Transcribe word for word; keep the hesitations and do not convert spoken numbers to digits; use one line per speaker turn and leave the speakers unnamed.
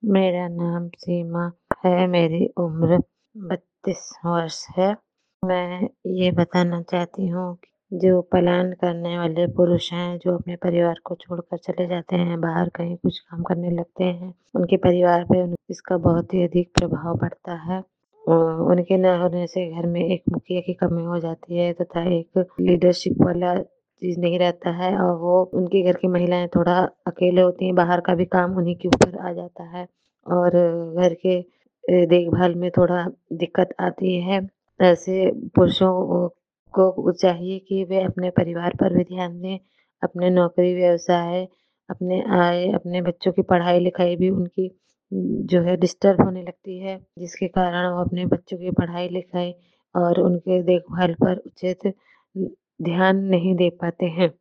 मेरा नाम सीमा है, मेरी उम्र बत्तीस वर्ष है। मैं ये बताना चाहती हूँ कि जो पलायन करने वाले पुरुष हैं, जो अपने परिवार को छोड़कर चले जाते हैं, बाहर कहीं कुछ काम करने लगते हैं, उनके परिवार पे उन इसका बहुत ही अधिक प्रभाव पड़ता है। अ, उनके ना होने से घर में एक मुखिया की कमी हो जाती है तथा एक लीडरशिप वाला चीज़ नहीं रहता है और वो उनके घर की महिलाएँ थोड़ा अकेले होती हैं, बाहर का भी काम उन्हीं के ऊपर आ जाता है और घर के अ, देखभाल में थोड़ा दिक्कत आती है। ऐसे पुरुषों ओ को चाहिए कि वे अपने परिवार पर भी ध्यान दें, अपने नौकरी व्यवसाय, अपने आय, अपने बच्चों की पढ़ाई-लिखाई भी उनकी उम, जो है डिस्टर्ब होने लगती है, जिसके कारण वो अपने बच्चों की पढ़ाई-लिखाई और उनके देखभाल पर उचित उम, ध्यान नहीं दे पाते हैं।